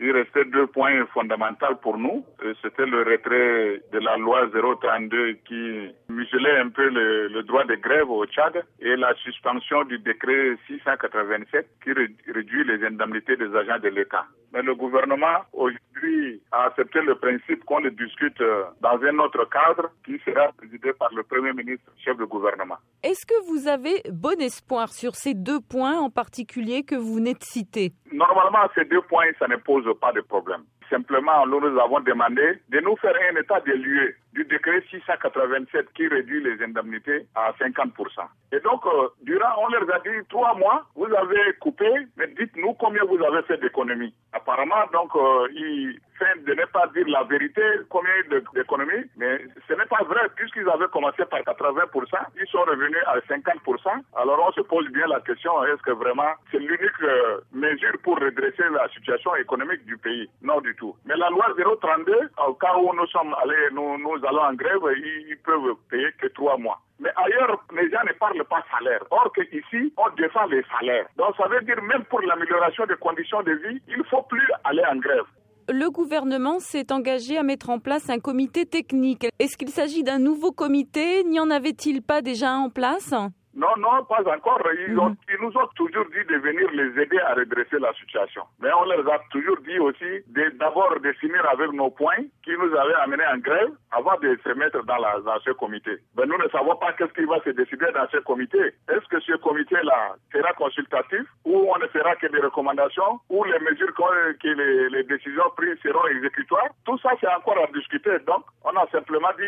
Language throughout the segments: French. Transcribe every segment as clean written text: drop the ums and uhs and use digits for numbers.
il restait 2 points fondamentaux pour nous. C'était le retrait de la loi 032 qui muselait un peu le droit de grève au Tchad et la suspension du décret 687 qui réduit les indemnités des agents de l'État. Mais le gouvernement, aujourd'hui, a accepté le principe qu'on le discute dans un autre cadre qui sera présidé par le Premier ministre, chef de gouvernement. Est-ce que vous avez bon espoir sur ces 2 points en particulier que vous venez de citer? Normalement, ces 2 points, ça ne pose pas de problème. Simplement, nous avons demandé de nous faire un état des lieux du décret 687 qui réduit les indemnités à 50%. Et donc, durant, on leur a dit 3 mois, vous avez coupé, mais dites-nous combien vous avez fait d'économies. Apparemment, donc, ils feignent de ne pas dire la vérité, combien d'économies, mais ce n'est pas vrai, puisqu'ils avaient commencé par 80%, ils sont revenus à 50%. Alors, on se pose bien la question, est-ce que vraiment c'est l'unique mesure pour redresser la situation économique du pays? Non du tout. Mais la loi 032, au cas où nous sommes allés, nous allons en grève, ils peuvent payer que 3 mois. Mais ailleurs, les gens ne parlent pas salaire. Or qu'ici, on défend les salaires. Donc ça veut dire même pour l'amélioration des conditions de vie, il ne faut plus aller en grève. Le gouvernement s'est engagé à mettre en place un comité technique. Est-ce qu'il s'agit d'un nouveau comité? N'y en avait-il pas déjà un en place? Non, pas encore. Ils nous ont toujours dit de venir les aider à redresser la situation. Mais on leur a toujours dit aussi d'abord de finir avec nos points qui nous avaient amenés en grève avant de se mettre dans ce comité. Mais nous ne savons pas qu'est-ce qui va se décider dans ce comité. Est-ce que ce comité-là sera consultatif ou on ne fera que des recommandations ou les mesures que les décisions prises seront exécutoires? Tout ça, c'est encore à discuter. Donc, on a simplement dit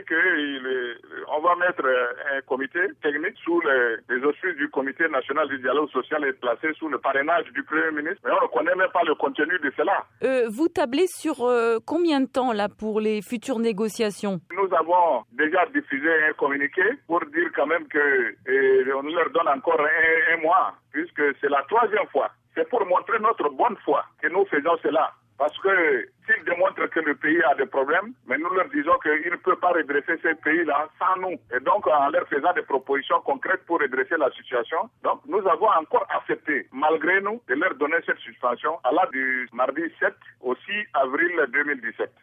qu'on va mettre un comité technique sous les auspices du Comité national du dialogue social est placé sous le parrainage du Premier ministre. Mais on ne connaît même pas le contenu de cela. Vous tablez sur combien de temps là pour les futures négociations? Nous avons déjà diffusé un communiqué pour dire quand même qu'on leur donne encore un mois, puisque c'est la 3e fois. C'est pour montrer notre bonne foi que nous faisons cela. Parce que s'ils démontrent que le pays a des problèmes, mais nous leur disons qu'ils ne peuvent pas redresser ce pays-là sans nous. Et donc, en leur faisant des propositions concrètes pour redresser la situation, donc nous avons encore accepté, malgré nous, de leur donner cette suspension à la du mardi 7 au 6 avril 2017.